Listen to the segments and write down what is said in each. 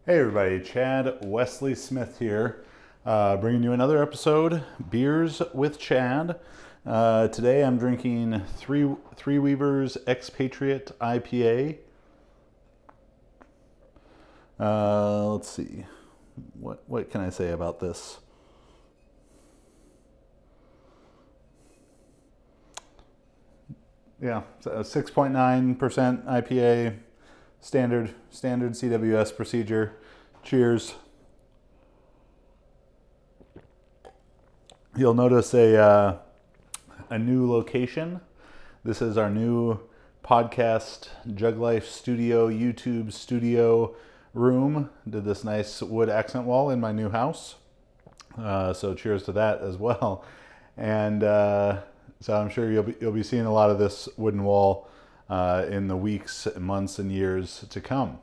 Hey everybody, Chad Wesley Smith here, bringing you another episode, Beers with Chad. Today I'm drinking Three Weavers Expatriate IPA. Let's see, what can I say about this? Yeah, so 6.9% IPA, standard CWS procedure. Cheers. You'll notice a new location. This is our new podcast Jug Life Studio YouTube studio room. Did this nice wood accent wall in my new house. So cheers to that as well. And so I'm sure you'll be seeing a lot of this wooden wall in the weeks, months, and years to come.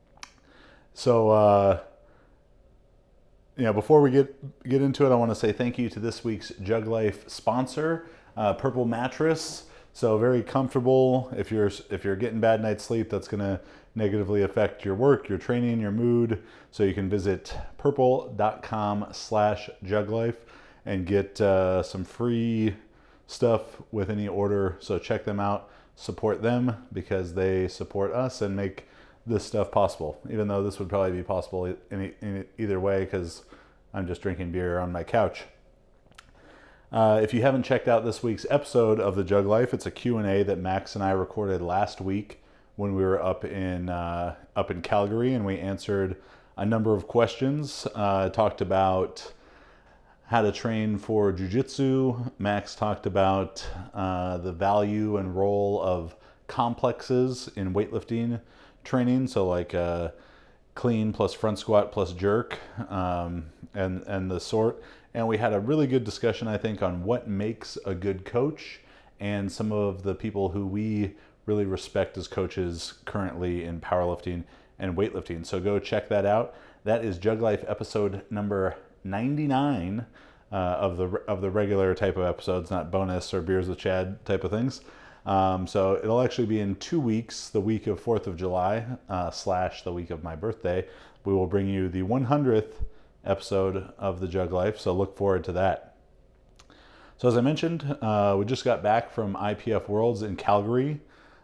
So, before we get into it, I want to say thank you to this week's Jug Life sponsor, Purple Mattress. So very comfortable. If you're getting bad night's sleep, that's going to negatively affect your work, your training, your mood. So you can visit purple.com/juglife and get some free stuff with any order. So check them out, support them because they support us and make this stuff possible, even though this would probably be possible in either way because I'm just drinking beer on my couch. If you haven't checked out this week's episode of the Jug Life, it's a Q&A that Max and I recorded last week when we were up in Calgary, and we answered a number of questions. Talked about how to train for jiu-jitsu. Max talked about the value and role of complexes in weightlifting training, so like clean plus front squat plus jerk, and the sort. And we had a really good discussion, I think, on what makes a good coach and some of the people who we really respect as coaches currently in powerlifting and weightlifting. So go check that out. That is Jug Life episode number 99 of the regular type of episodes, not bonus or Beers with Chad type of things. So it'll actually be in 2 weeks, the week of 4th of July / the week of my birthday. We will bring you the 100th episode of the Jug Life, so look forward to that. So as I mentioned, we just got back from IPF Worlds in Calgary.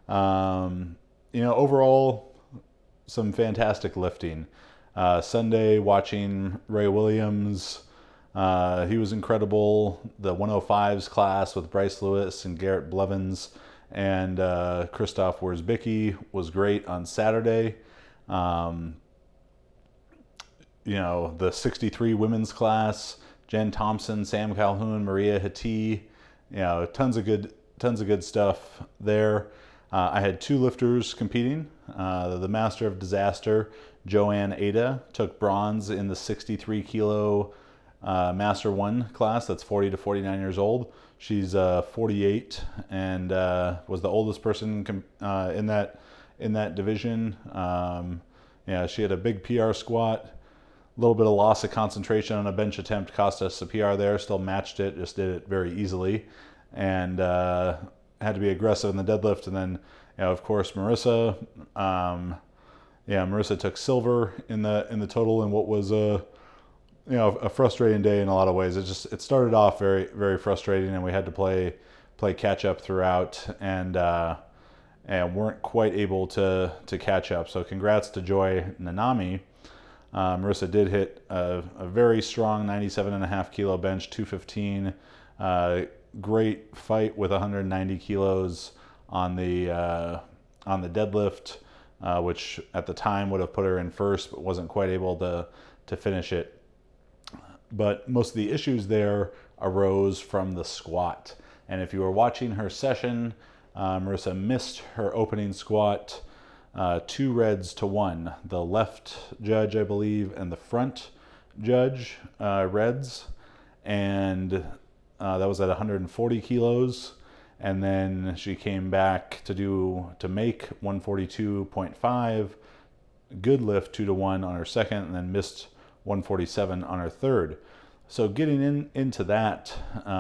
Overall, some fantastic lifting. Sunday, watching Ray Williams. He was incredible. The 105s class with Bryce Lewis and Garrett Blevins and Christoph Wierzbicki was great on Saturday. The 63 women's class, Jen Thompson, Sam Calhoun, Maria Hati, tons of good stuff there. I had two lifters competing. The Master of Disaster, Joanne Ada, took bronze in the 63 kilo Master 1 class. That's 40 to 49 years old. She's 48 and was the oldest person in that division. She had a big PR squat. A little bit of loss of concentration on a bench attempt cost us a PR there. Still matched it, just did it very easily, and had to be aggressive in the deadlift. And then, of course, Marissa. Marissa took silver in the total in what was a frustrating day in a lot of ways. It started off very, very frustrating, and we had to play catch up throughout, and weren't quite able to catch up. So congrats to Joy Nanami. Marissa did hit a very strong 97.5 kilo bench, 215. Great fight with 190 kilos on the deadlift, which at the time would have put her in first, but wasn't quite able to finish it. But most of the issues there arose from the squat. And if you were watching her session, Marissa missed her opening squat 2 reds to 1. The left judge, I believe, and the front judge reds. And that was at 140 kilos. And then she came back to make 142.5. Good lift 2 to 1 on her second, and then missed 147 on her third. So getting into that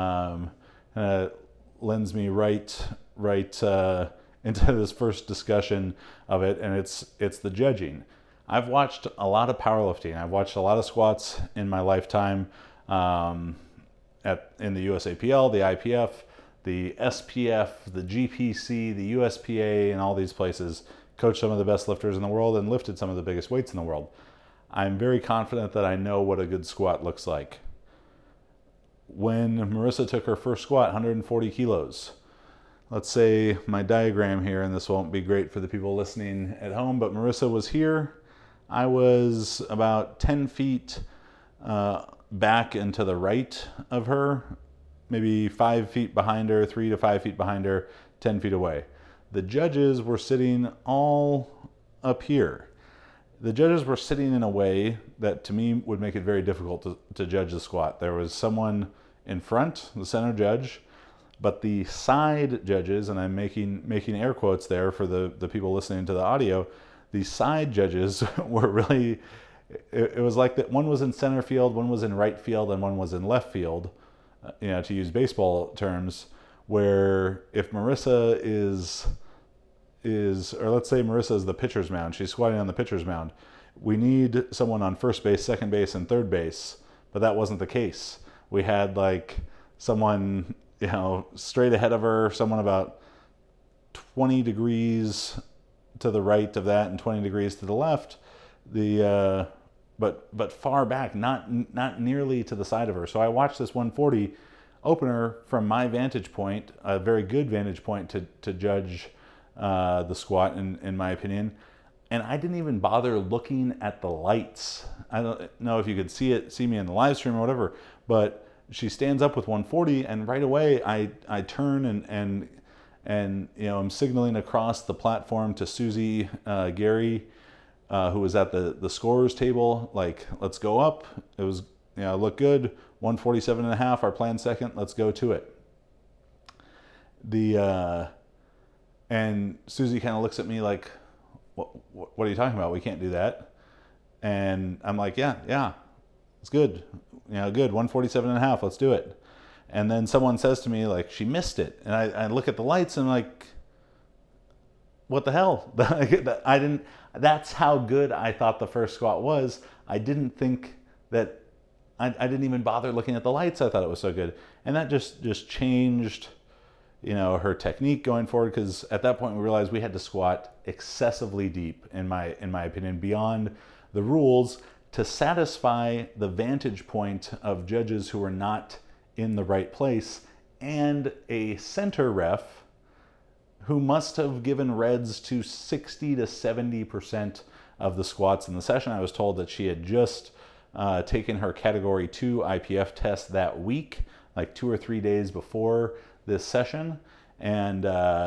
lends me right into this first discussion of it, and it's the judging. I've watched a lot of powerlifting. I've watched a lot of squats in my lifetime, in the USAPL, the IPF, the SPF, the GPC, the USPA, and all these places. Coached some of the best lifters in the world and lifted some of the biggest weights in the world. I'm very confident that I know what a good squat looks like. When Marissa took her first squat, 140 kilos, let's say my diagram here, and this won't be great for the people listening at home, but Marissa was here. I was about 10 feet back and to the right of her, maybe 5 feet behind her, 3 to 5 feet behind her, 10 feet away. The judges were sitting all up here. The judges were sitting in a way that to me would make it very difficult to judge the squat. There was someone in front, the center judge, but the side judges, and I'm making air quotes there for the people listening to the audio, the side judges were really, it was like that one was in center field, one was in right field, and one was in left field, to use baseball terms, where if Marissa is, or let's say Marissa is the pitcher's mound, she's squatting on the pitcher's mound, we need someone on first base, second base, and third base, but that wasn't the case. We had like someone, straight ahead of her, someone about 20 degrees to the right of that and 20 degrees to the left, but far back, not nearly to the side of her. So I watched this 140 opener from my vantage point, a very good vantage point to judge the squat, in my opinion. And I didn't even bother looking at the lights. I don't know if you could see me in the live stream or whatever, but she stands up with 140, and right away I turn and I'm signaling across the platform to Susie Gary, who was at the scorers table, like, let's go up. It was, look good. 147.5, our planned second. Let's go to it. And Susie kind of looks at me like, what are you talking about? We can't do that. And I'm like, yeah, it's good. Good. 147.5. Let's do it. And then someone says to me, like, she missed it. And I look at the lights and I'm like, what the hell? That's how good I thought the first squat was. I didn't think that, I didn't even bother looking at the lights. I thought it was so good. And that just changed, her technique going forward. Because at that point we realized we had to squat excessively deep, in my opinion, beyond the rules to satisfy the vantage point of judges who were not in the right place, and a center ref who must have given reds to 60 to 70% of the squats in the session. I was told that she had just taken her category 2 IPF test that week, like 2 or 3 days before this session, and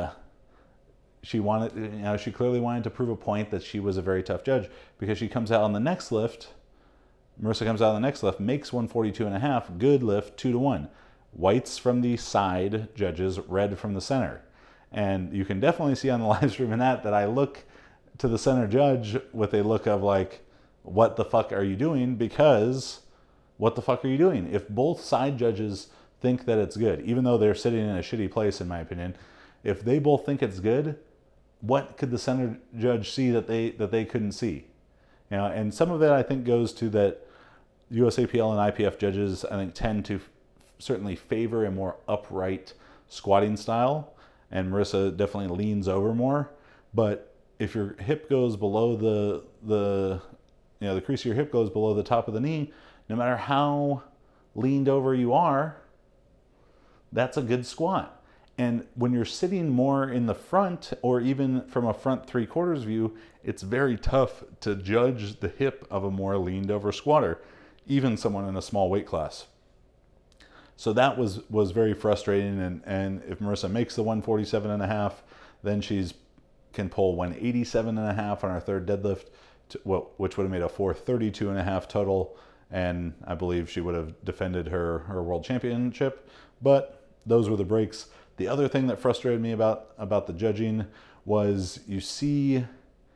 she clearly wanted to prove a point that she was a very tough judge, because she comes out on the next lift. Marissa comes out on the next lift, makes 142.5, good lift, 2-1. Whites from the side judges, red from the center. And you can definitely see on the live stream in that I look to the center judge with a look of like, what the fuck are you doing? Because what the fuck are you doing? If both side judges think that it's good, even though they're sitting in a shitty place, in my opinion, if they both think it's good, what could the center judge see that they couldn't see? And some of it I think goes to that USAPL and IPF judges, I think, tend to certainly favor a more upright squatting style, and Marissa definitely leans over more. But if your hip goes below the crease of your hip goes below the top of the knee, no matter how leaned over you are, that's a good squat. And when you're sitting more in the front, or even from a front 3/4 view, it's very tough to judge the hip of a more leaned over squatter, even someone in a small weight class. So that was very frustrating. And if Marissa makes the 147.5, then she's can pull 187.5 on our third deadlift, which would have made a 432.5 total. And I believe she would have defended her world championship. But those were the breaks. The other thing that frustrated me about the judging was you see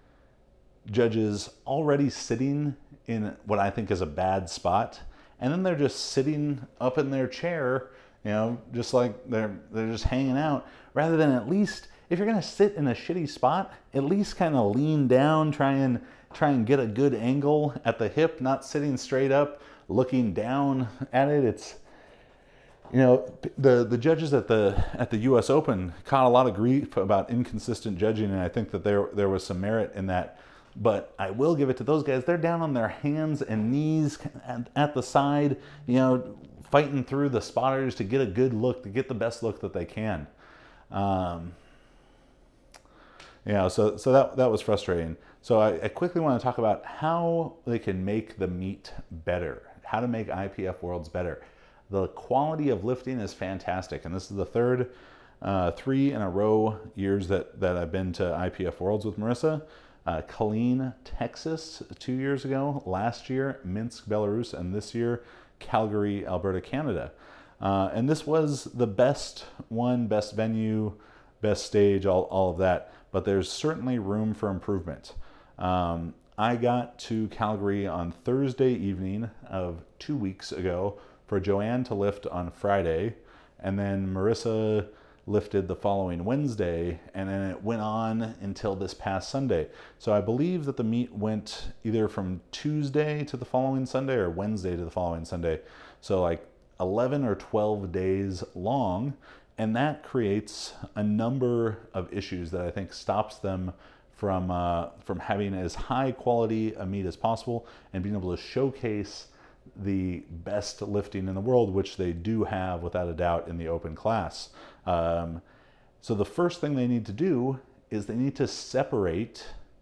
judges already sitting in what I think is a bad spot, and then they're just sitting up in their chair, just like they're just hanging out, rather than at least if you're gonna sit in a shitty spot, at least kind of lean down, try and get a good angle at the hip, not sitting straight up, looking down at it. It's, you know, the judges at the U.S. Open caught a lot of grief about inconsistent judging, and I think that there was some merit in that. But I will give it to those guys. They're down on their hands and knees at the side, you know, fighting through the spotters to get a good look, to get the best look that they can. So that was frustrating. So I quickly want to talk about how they can make the meet better, how to make IPF Worlds better. The quality of lifting is fantastic, and this is the third 3 in a row years that I've been to IPF Worlds with Marissa. Killeen, Texas 2 years ago, last year Minsk, Belarus, and this year Calgary, Alberta, Canada. And this was the best one, best venue, best stage, all of that. But there's certainly room for improvement. I got to Calgary on Thursday evening of 2 weeks ago for Joanne to lift on Friday, and then Marissa lifted the following Wednesday, and then it went on until this past Sunday. So I believe that the meet went either from Tuesday to the following Sunday or Wednesday to the following Sunday. So like 11 or 12 days long, and that creates a number of issues that I think stops them from having as high quality a meet as possible and being able to showcase the best lifting in the world, which they do have without a doubt in the open class. So the first thing they need to do is they need to separate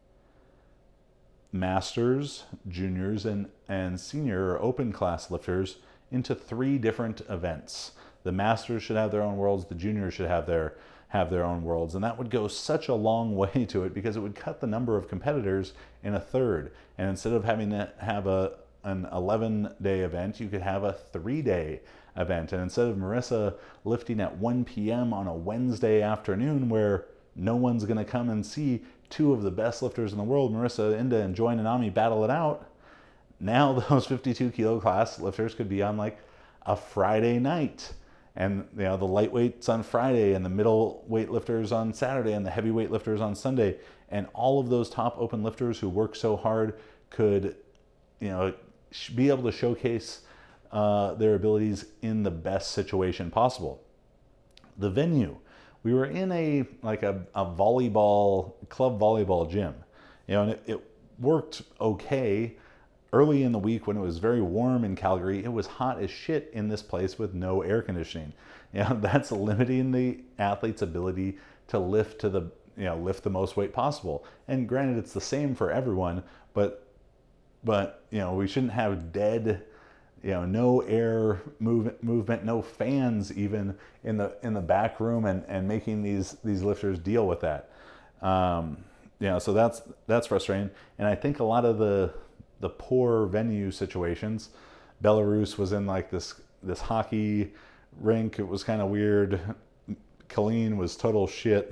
masters, juniors, and senior or open class lifters into 3 different events. The masters should have their own worlds, the juniors should have their own worlds, and that would go such a long way to it because it would cut the number of competitors in a third. And instead of having to have an 11-day event, you could have a 3-day event. And instead of Marissa lifting at 1 p.m. on a Wednesday afternoon where no one's going to come and see 2 of the best lifters in the world, Marissa, Inda, and Joy Nanami, battle it out, now those 52 kilo class lifters could be on like a Friday night. And you know, the lightweights on Friday and the middleweight lifters on Saturday and the heavyweight lifters on Sunday. And all of those top open lifters who work so hard could, you know, be able to showcase their abilities in the best situation possible. The venue, we were in a volleyball, club volleyball gym, you know, and it worked okay. Early in the week when it was very warm in Calgary, it was hot as shit in this place with no air conditioning. You know, that's limiting the athlete's ability to lift lift the most weight possible. And granted, it's the same for everyone, but you know, we shouldn't have dead, you know, no air movement, no fans even in the back room, and making these lifters deal with that. So that's frustrating. And I think a lot of the poor venue situations, Belarus was in like this hockey rink. It was kind of weird. Killeen was total shit.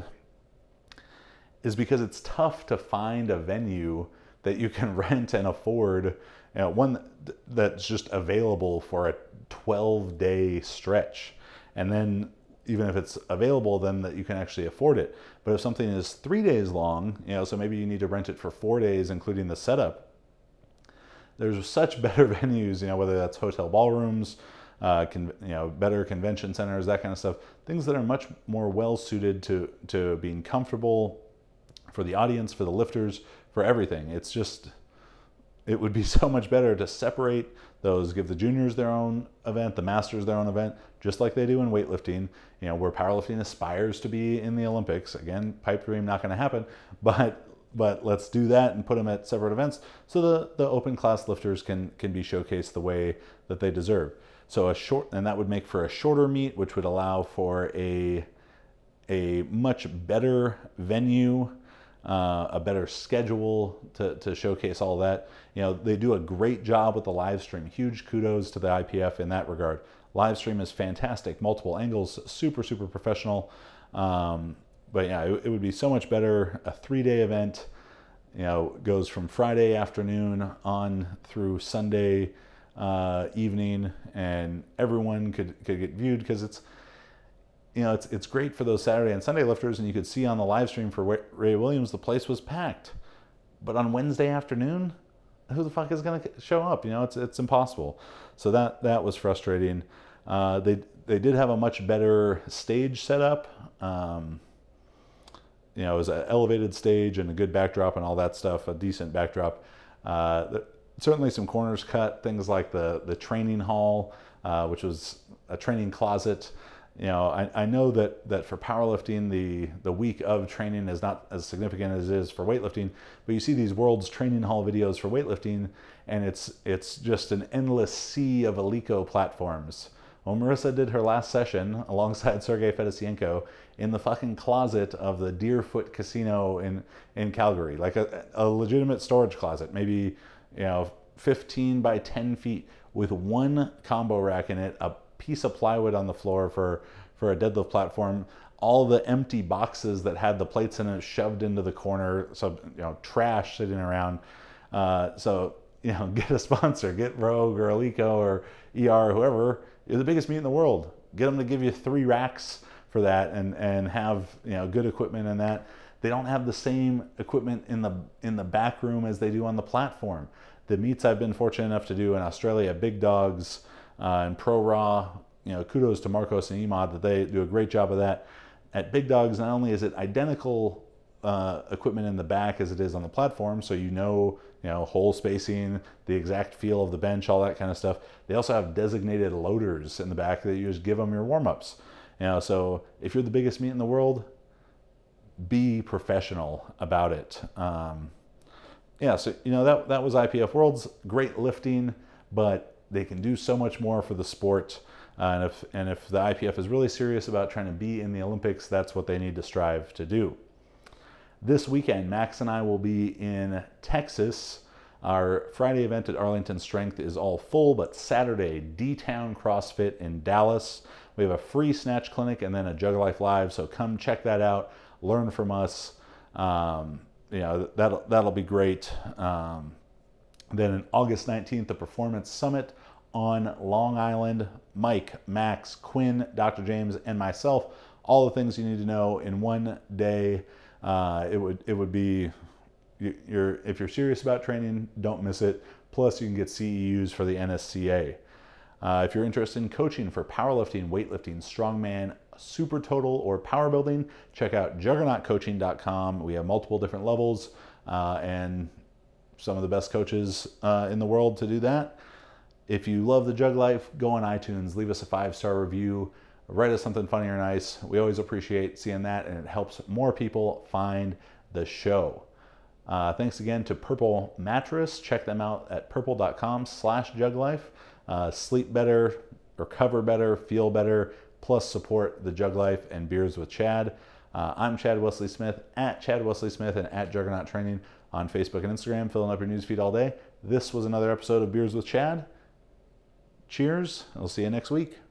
Is because it's tough to find a venue that you can rent and afford, you know, one that's just available for a 12-day stretch. And then even if it's available, then that you can actually afford it. But if something is 3 days long, you know, so maybe you need to rent it for 4 days, including the setup, there's such better venues, you know, whether that's hotel ballrooms, better convention centers, that kind of stuff, things that are much more well suited to being comfortable for the audience, for the lifters, for everything. It's just, it would be so much better to separate those, give the juniors their own event, the masters their own event, just like they do in weightlifting, you know, where powerlifting aspires to be in the Olympics. Again, pipe dream, not going to happen, but let's do that and put them at separate events so the open class lifters can be showcased the way that they deserve. So that would make for a shorter meet, which would allow for a much better venue, a better schedule to showcase all that. You know, they do a great job with the live stream. Huge kudos to the IPF in that regard. Live stream is fantastic, multiple angles, super, super professional. But yeah, it would be so much better. A 3-day event, you know, goes from Friday afternoon on through Sunday evening, and everyone could get viewed, because it's great for those Saturday and Sunday lifters, and you could see on the live stream for Ray Williams, the place was packed. But on Wednesday afternoon, who the fuck is going to show up? It's impossible. So that was frustrating. They did have a much better stage setup. It was an elevated stage and a good backdrop and all that stuff, a decent backdrop. Certainly some corners cut, things like the training hall, which was a training closet. I know that for powerlifting, the week of training is not as significant as it is for weightlifting, but you see these world's training hall videos for weightlifting, and it's just an endless sea of Eleiko platforms. Well, Marissa did her last session alongside Sergey Fedosienko in the fucking closet of the Deerfoot Casino in Calgary, like a legitimate storage closet, maybe 15 by 10 feet with one combo rack in it, a piece of plywood on the floor for a deadlift platform, all the empty boxes that had the plates in it shoved into the corner, so trash sitting around. So get a sponsor, get Rogue or Eleiko or ER, whoever. You're the biggest meet in the world. Get them to give you 3 racks for that and have good equipment in that. They don't have the same equipment in the back room as they do on the platform. The meets I've been fortunate enough to do in Australia, Big Dogs and Pro Raw, kudos to Marcos and Emad that they do a great job of that. At Big Dogs, not only is it identical equipment in the back as it is on the platform, so hole spacing, the exact feel of the bench, all that kind of stuff. They also have designated loaders in the back that you just give them your warm-ups. So if you're the biggest meet in the world, be professional about it. So that was IPF Worlds. Great lifting, but they can do so much more for the sport. And if the IPF is really serious about trying to be in the Olympics, that's what they need to strive to do. This weekend, Max and I will be in Texas. Our Friday event at Arlington Strength is all full, but Saturday, D-Town CrossFit in Dallas. We have a free snatch clinic and then a Jug Life Live, so come check that out. Learn from us. That'll be great. Then on August 19th, the Performance Summit on Long Island. Mike, Max, Quinn, Dr. James, and myself. All the things you need to know in one day. It would be, if you're serious about training, don't miss it. Plus, you can get CEUs for the NSCA. If you're interested in coaching for powerlifting, weightlifting, strongman, super total, or power building, check out juggernautcoaching.com. We have multiple different levels and some of the best coaches in the world to do that. If you love the Jug Life, go on iTunes, leave us a 5-star review, write us something funny or nice. We always appreciate seeing that, and it helps more people find the show. Thanks again to Purple Mattress. Check them out at purple.com/juglife. Sleep better, recover better, feel better, plus support the Jug Life and Beers with Chad. I'm Chad Wesley Smith, at Chad Wesley Smith and at Juggernaut Training on Facebook and Instagram, filling up your newsfeed all day. This was another episode of Beers with Chad. Cheers. I'll see you next week.